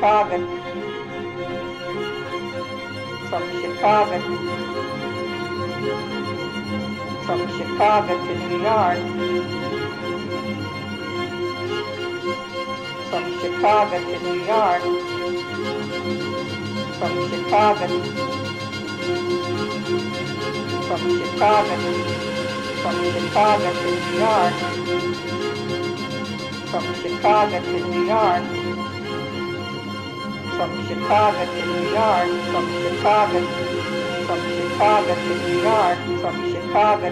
Chicago, from Chicago, from Chicago to New York, from Chicago to New York, from Chicago, from Chicago, from Chicago to New York, from Chicago to New York, from Chicago to New York, from Chicago to New York, from Chicago.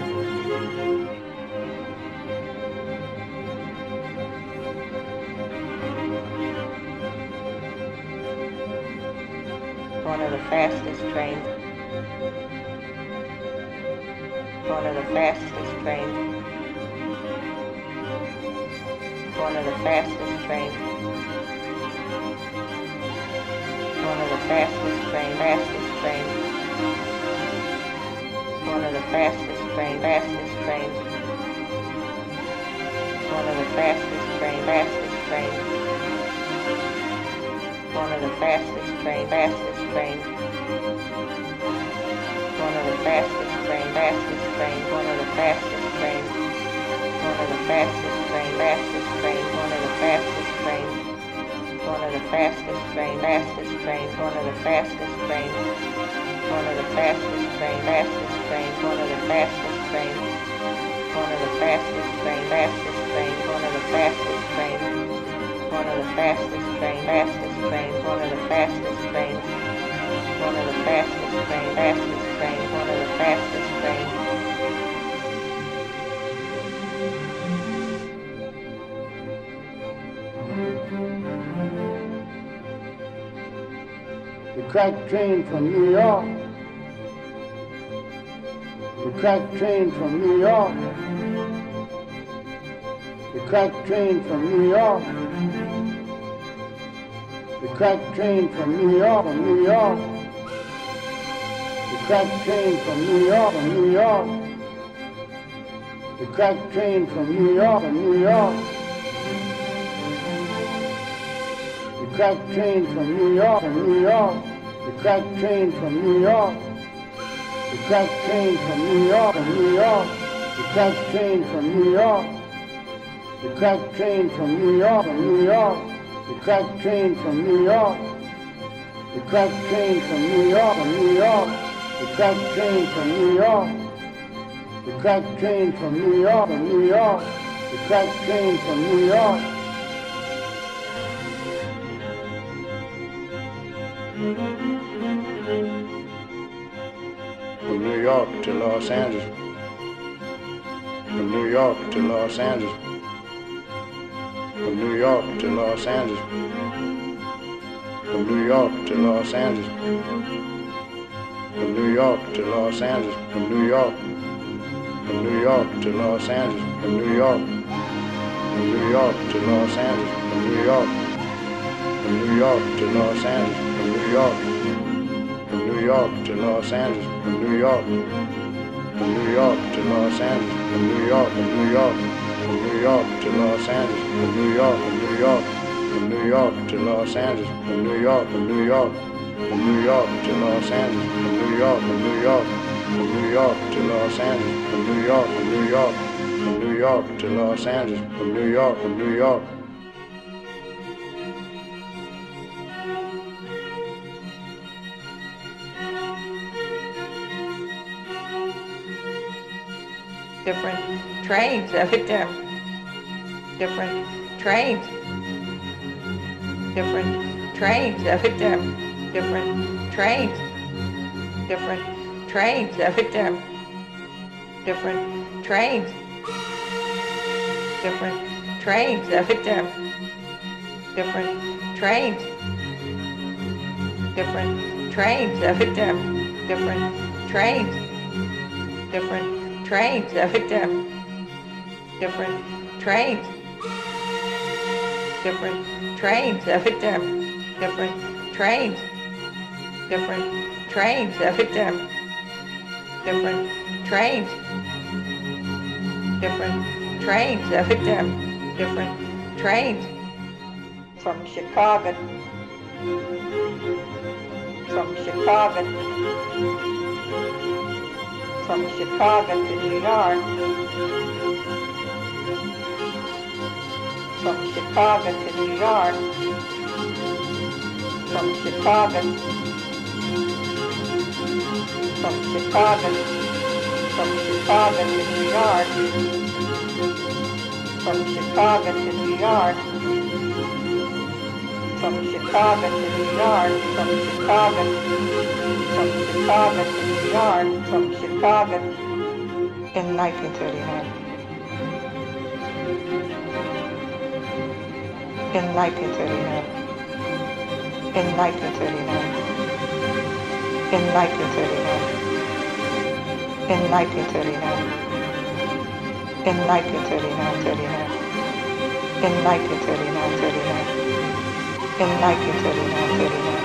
One of the fastest trains. One of the fastest trains. One of the fastest trains. One of the fastest train, fastest train. One of the fastest train, fastest train. One of the fastest train, fastest train. One of the fastest train, fastest train. One of the fastest train, fastest train. One of the fastest train. One of the fastest train, fastest train. One of the fastest train. One of the fastest train, fastest train. One of the fastest train. One of the fastest train, fastest train. One of the fastest train. One of the fastest train, fastest train. One of the fastest train. One of the fastest train, fastest train. One of the fastest train. One of the fastest train, fastest train. One of the fastest train. The crack train from New York. The crack train from New York. The crack train from New York. The crack train from New York, from New York. The crack train from New York, from New York. The crack train from New York, from New York. The crack train from New York, from New York. The crack train from New York. The crack train from New York, from New York. The crack train from New York. The crack train from New York, from New York. The crack train from New York. The crack train from New York, from New York. The crack train from New York. The crack train from New York, from New York. The crack train from New York. From New York to Los Angeles. From New York to Los Angeles. From New York to Los Angeles. From New York to Los Angeles. From New York to Los Angeles. From New York. From New York to Los Angeles. From New York. From New York to Los Angeles. From New York. From New York to Los Angeles. From New York. From New York to Los Angeles. From New York. From New York to Los Angeles. From New York. From New York. From New York to Los Angeles. From New York. From New York. From New York to Los Angeles. From New York. From New York. From New York to Los Angeles. From New York. From New York. From New York to Los Angeles. From New York. From New York. From New York to Los Angeles. From New York. From New York. Different trains every day. Different trains. Different trains every day. Different trains. Different trains every day. Different trains. Different trains every day. Different trains. Different trains every day. Different trains. Different trains every day. Different trains. Different trains every day. Different trains. Different trains every day. Different trains. Different trains every day. Different trains. From Chicago Chicago, from Chicago to New York, from Chicago to New York, from Chicago, from Chicago, from Chicago to New York, from Chicago to New York, from Chicago to New York, from Chicago, from Chicago to New York, from Chicago in 1939. In 1939. In 1939. In 1939. In 1939. In 1939. 39. In 1939. 39. In 1939, 39.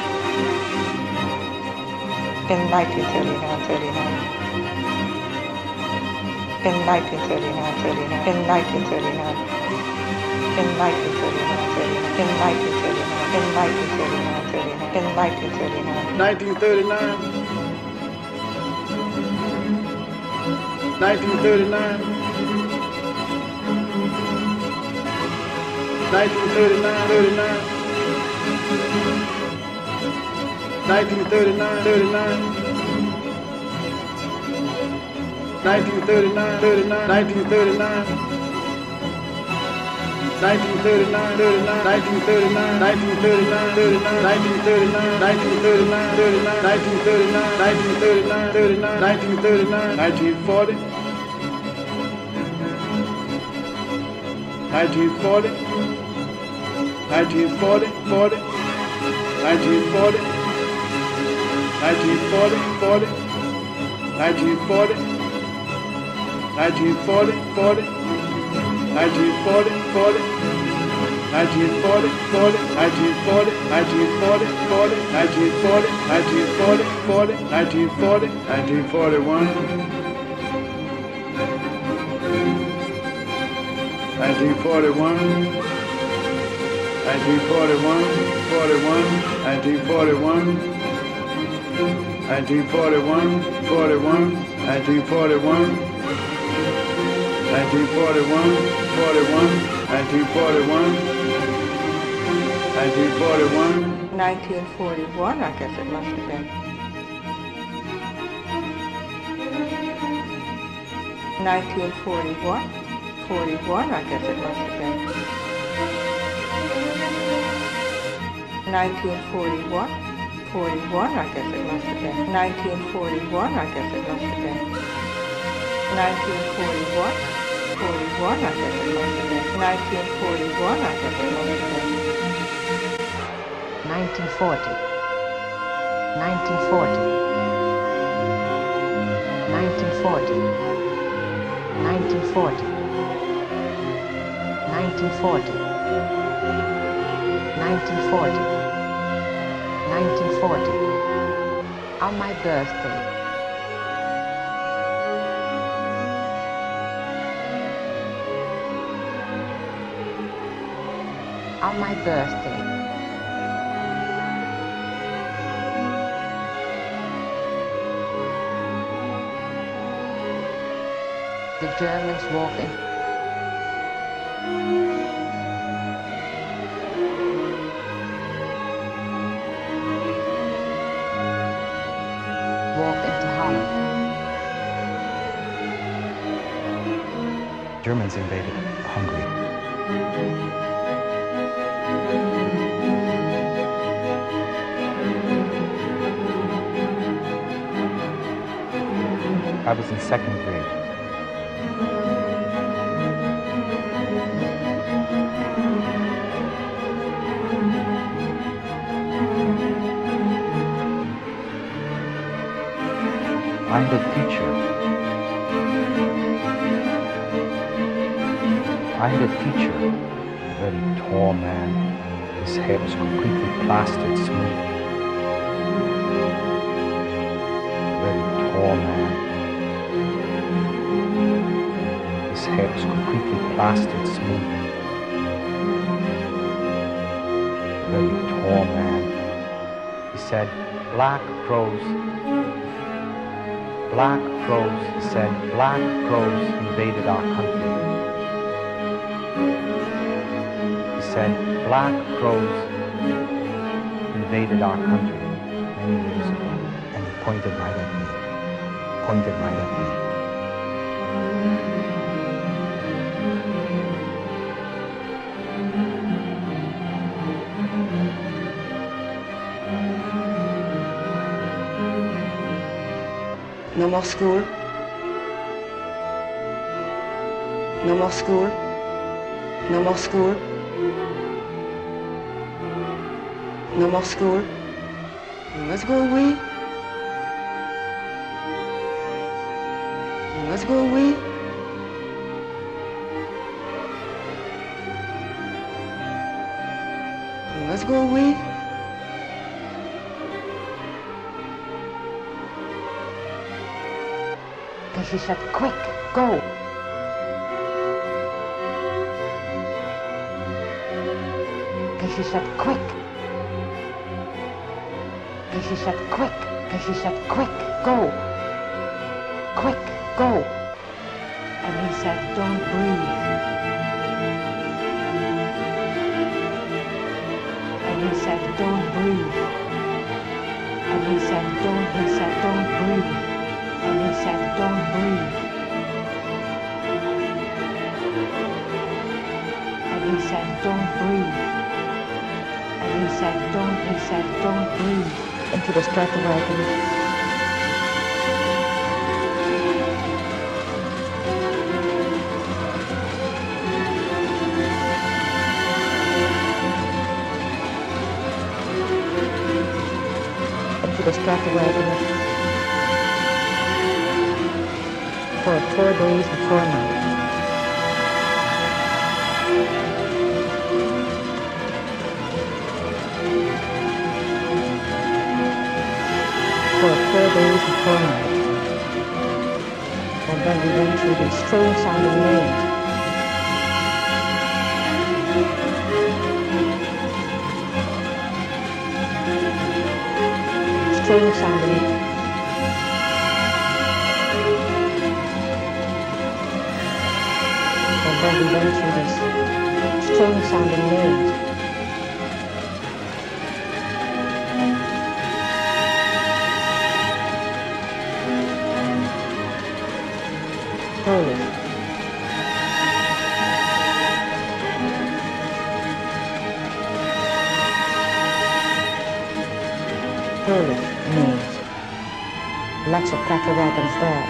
In 1939, 39. In 1939, 39. In 1939. In 1939, 39. In 1939, 39. In 1939, 39. 1939. 1939, 39. 1939, 39. 1939, 39. 1939. 1939, 39. 1939, 1939, 39. 1939, 1939, 39. 1939, 1939, 39. 1939, 1940. 1940. 1940, 40. 1940. 1940, 40. 1940. 1940, 40. 1940, 40. 1940, 40. 1940, 1940, 40. 1940, 1940, 40. 1940, 1941. 1941. 1941, 41, 1941, 1941, 41, 1941, 1941, 41, 1941, 1941. 1941, I guess it must have been. 1941, 41, I guess it must have been. 1941, 41, I guess it must have been. 1941, I guess it must have been. 1941, 41, I guess it must have been. 1941, I guess it must have been. 1940, 1940, 1940, 1940, 1940, 1940. 1940, on my birthday. On my birthday. The Germans walk in. Germans invaded Hungary. I was in second grade. I had a teacher. I had a teacher, a very tall man. His hair was completely plastered smooth. A very tall man. His hair was completely plastered smooth. A very tall man. He said, black crows. Black crows, he said, black crows invaded our country. He said, black crows invaded our country many years ago. And he pointed right at me. Pointed right at me. No more school. No more school. No more school. No more school. You must go away. You must go away. You must go away. And she said, quick, go. And she said, quick. And she said, quick. And she said, quick, go. Quick, go. And he said, don't breathe. And he said, don't breathe. And he said, don't breathe. And he said, don't breathe. And he said, don't breathe. And he said, don't breathe. Into the Stratowagon. Into the Stratowagon. For 4 days and 4 nights. For 4 days and 4 nights. And then we went through these strange sounding names. Strange sounding names. And then we went through these strange sounding names. Polish. Polish names. Lots of cattle wagons there.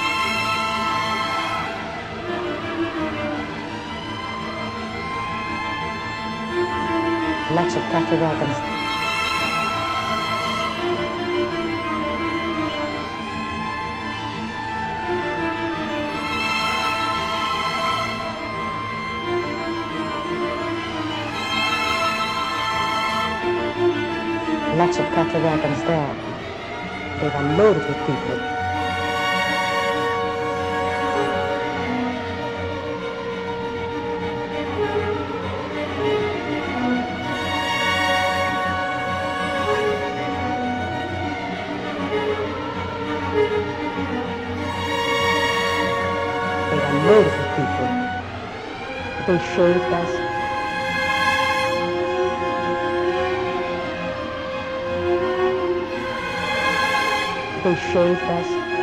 Lots of cattle wagons. Lots of cattle wagons there. They were loaded with people. Loaded with people. They shaved us. They shaved us.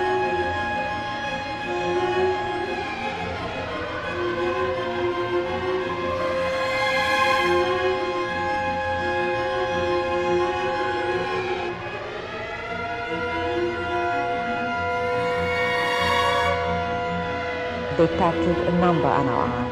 They tattooed a number on our arm.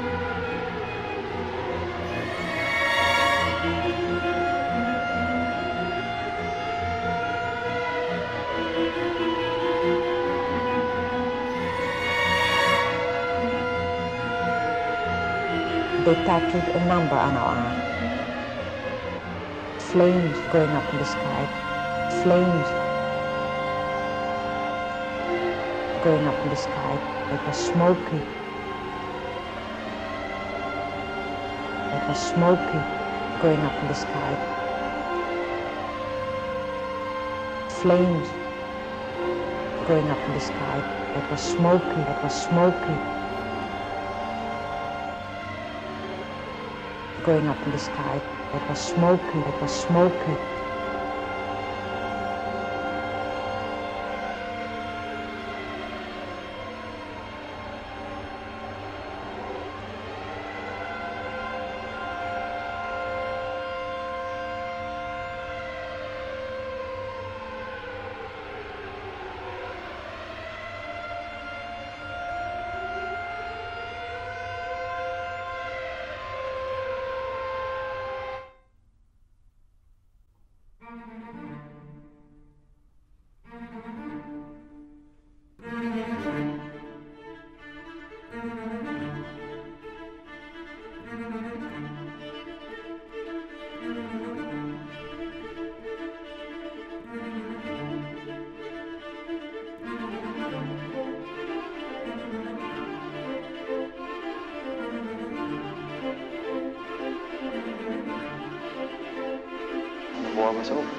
They tattooed a number on our arm. Flames going up in the sky. Flames going up in the sky. It was smoky. It was smoky going up in the sky. flames going up in the sky. It was smoky, it was smoky. Going up in the sky. It was smoky, it was smoky. The war was over.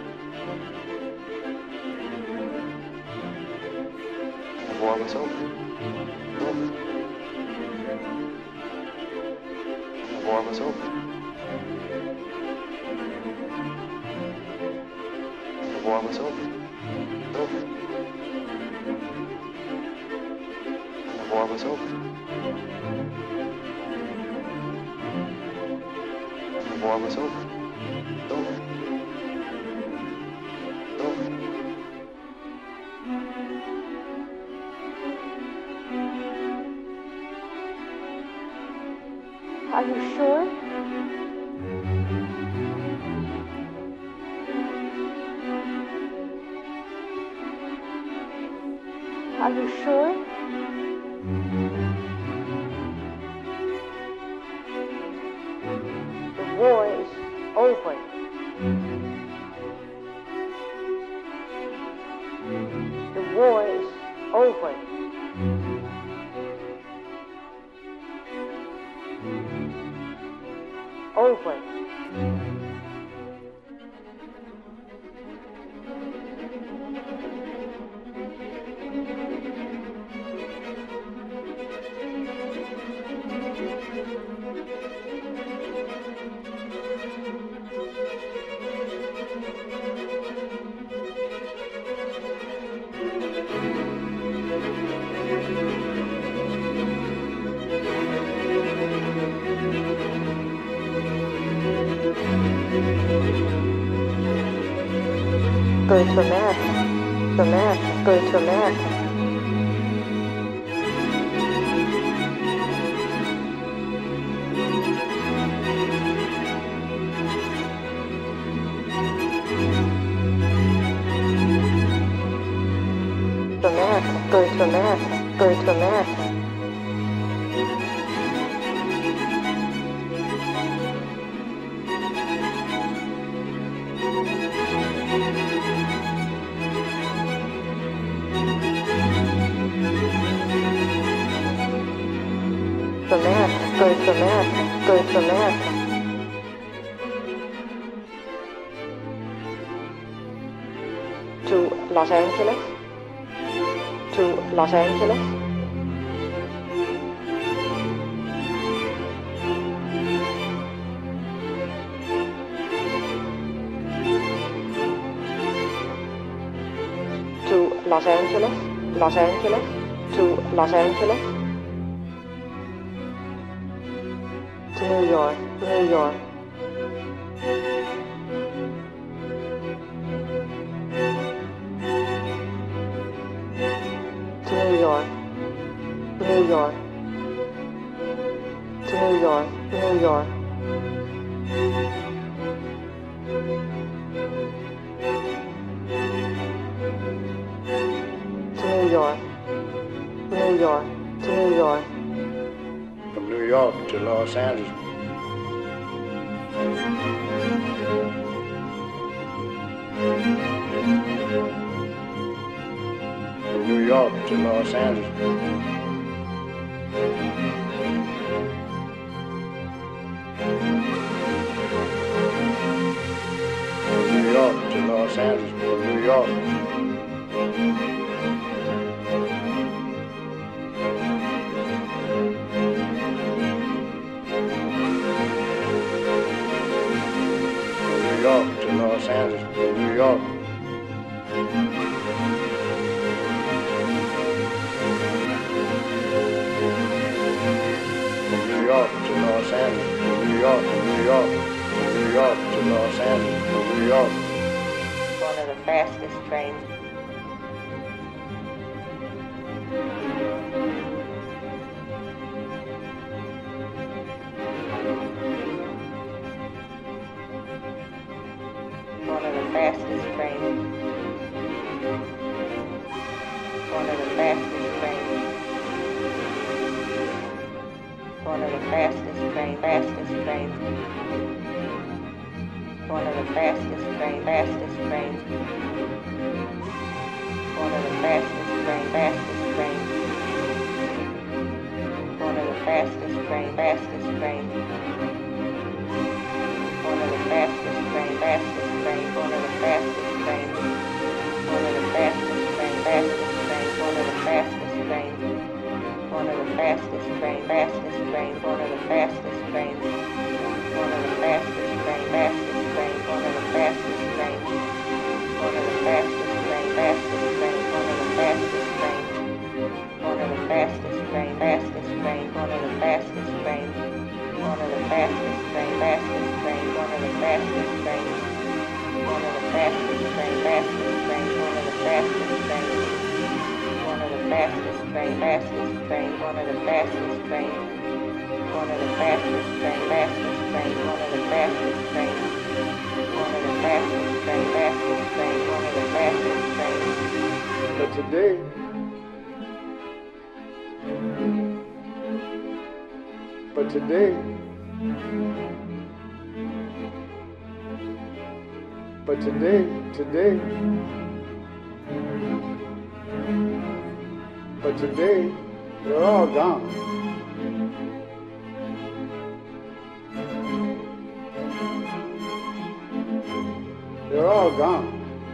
The war was over. Over. The war was over. The war was over. Over. The war was over. The war was over. Over. Are you sure? Are you sure? The war is over. The war is over. Over. Go to America. To America. Go to America. To America. Go to America. Go to America. To America, go to America, go to America. To Los Angeles, to Los Angeles. To Los Angeles, Los Angeles, to Los Angeles. To New York, New York. To New York, New York. To New York, New York. To New York, New York, to New York. From New York to Los Angeles. From New York to Los Angeles. From New York to Los Los Angeles from New York. From New York to Los Angeles from New York. From New York to Los Angeles, from New York to New York, from New York to Los Angeles, from New York. One of the fastest trains. One of the fastest trains. One of the fastest trains. One of the fastest train, fastest train. One of the fastest train, fastest train. One of the fastest train, fastest train. One of the fastest train, fastest train. One of the fastest train, fastest train. One of the fastest train. One of the fastest train, fastest train. One of the fastest train. One of the fastest train, fastest train. One of the fastest train. One of the fastest train, fastest train. One of the fastest train. One of the fastest train, fastest train. One of the fastest train. One of the fastest train, fastest train. One of the fastest train. One of the fastest train, fastest train. One of the fastest train. One of the fastest train, fastest train. One of the fastest train. One of the fastest train, fastest train. One of the fastest train. One of the fastest train, fastest train. One of the fastest train. One of the fastest train, fastest train. One of the fastest train. But today, but today, but today, but today, they're all gone. They're all gone.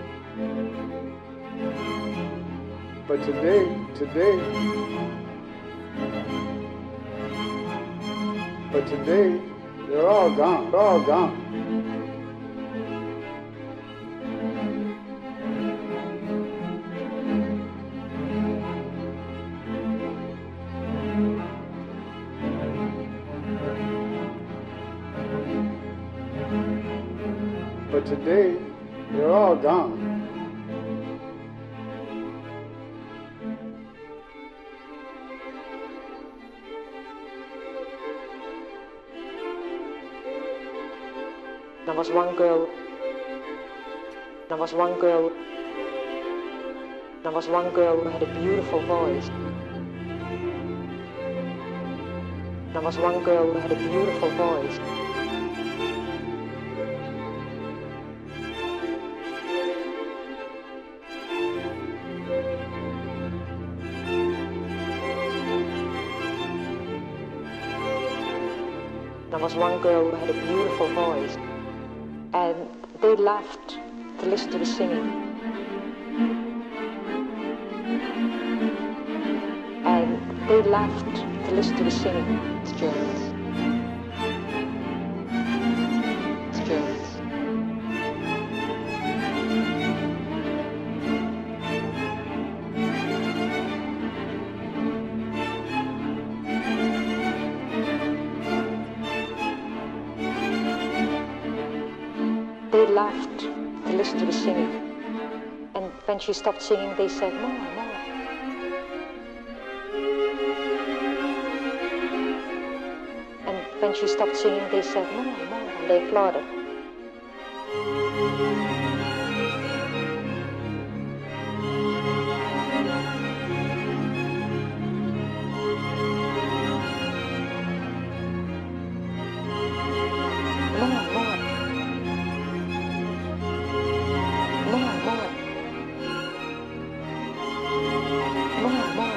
But today, but today, they're all gone. They're all gone. But today, they're all gone. There was one girl. There was one girl. There was one girl who had a beautiful voice. There was one girl who had a beautiful voice. There was one girl who had a beautiful voice, and they laughed to listen to the singing. And they laughed to listen to the singing. It's Germans. It's Germans. They laughed to listen to the singing. And when she stopped singing, they said, more, more. And when she stopped singing, they said, more, more. And they applauded. More, more. More, more. More, more.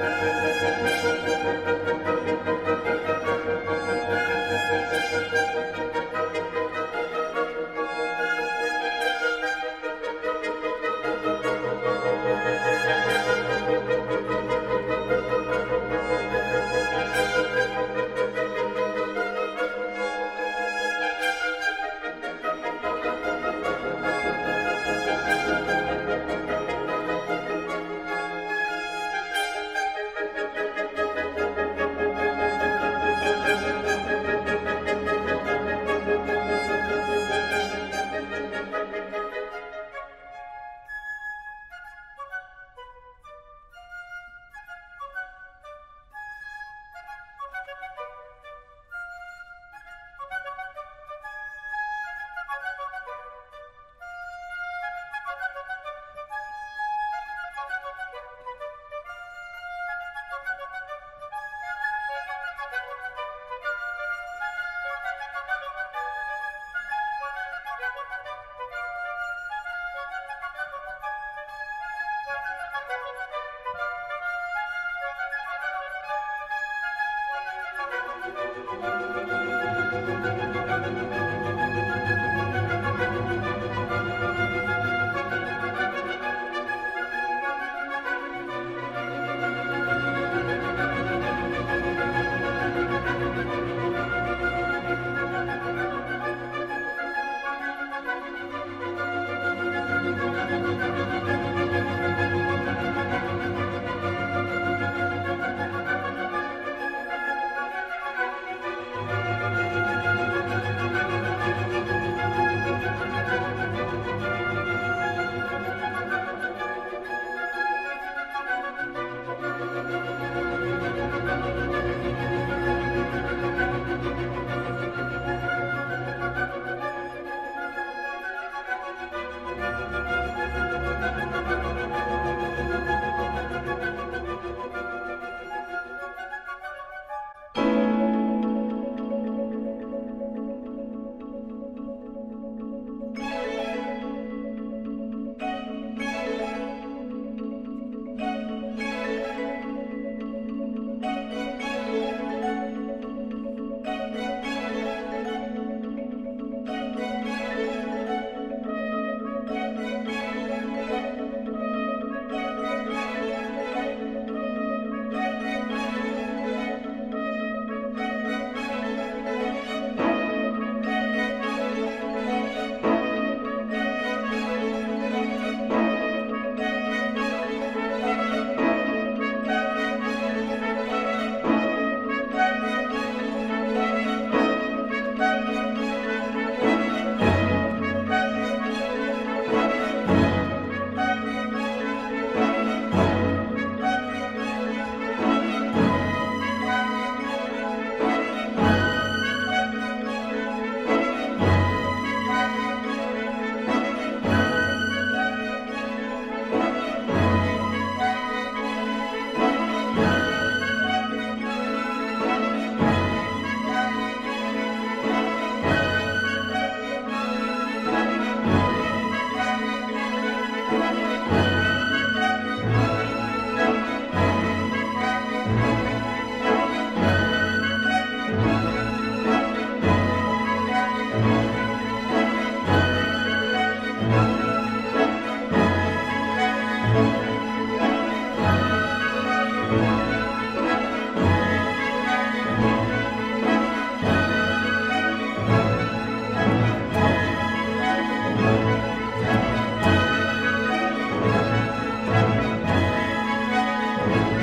Thank you.